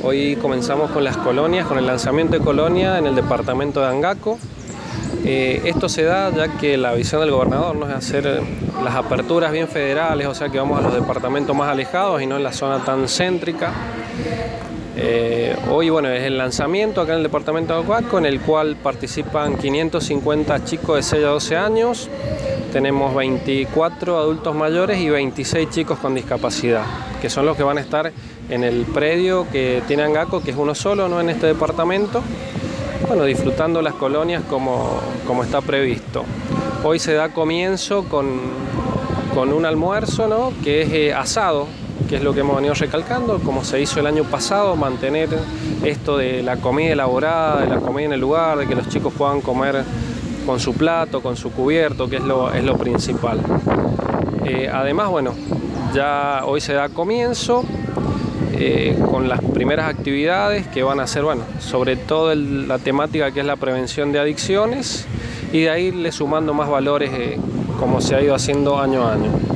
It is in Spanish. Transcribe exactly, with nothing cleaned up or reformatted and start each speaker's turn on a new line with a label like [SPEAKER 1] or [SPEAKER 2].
[SPEAKER 1] Hoy comenzamos con las colonias, con el lanzamiento de colonia en el departamento de Angaco. Eh, esto se da ya que la visión del gobernador no es hacer las aperturas bien federales, o sea que vamos a los departamentos más alejados y no en la zona tan céntrica. Eh, hoy bueno, es el lanzamiento acá en el departamento de Angaco, en el cual participan quinientos cincuenta chicos de seis a doce años. Tenemos veinticuatro adultos mayores y veintiséis chicos con discapacidad, que son los que van a estar en el predio que tiene Angaco, que es uno solo, no en este departamento. Bueno, disfrutando las colonias como, como está previsto. Hoy se da comienzo con, con un almuerzo, ¿no?, que es eh, asado, que es lo que hemos venido recalcando, como se hizo el año pasado, mantener esto de la comida elaborada, de la comida en el lugar, de que los chicos puedan comer con su plato, con su cubierto, que es lo, es lo principal. Eh, además, bueno, ya hoy se da comienzo eh, con las primeras actividades que van a ser, bueno, sobre todo el, la temática que es la prevención de adicciones, y de ahí irle sumando más valores eh, como se ha ido haciendo año a año.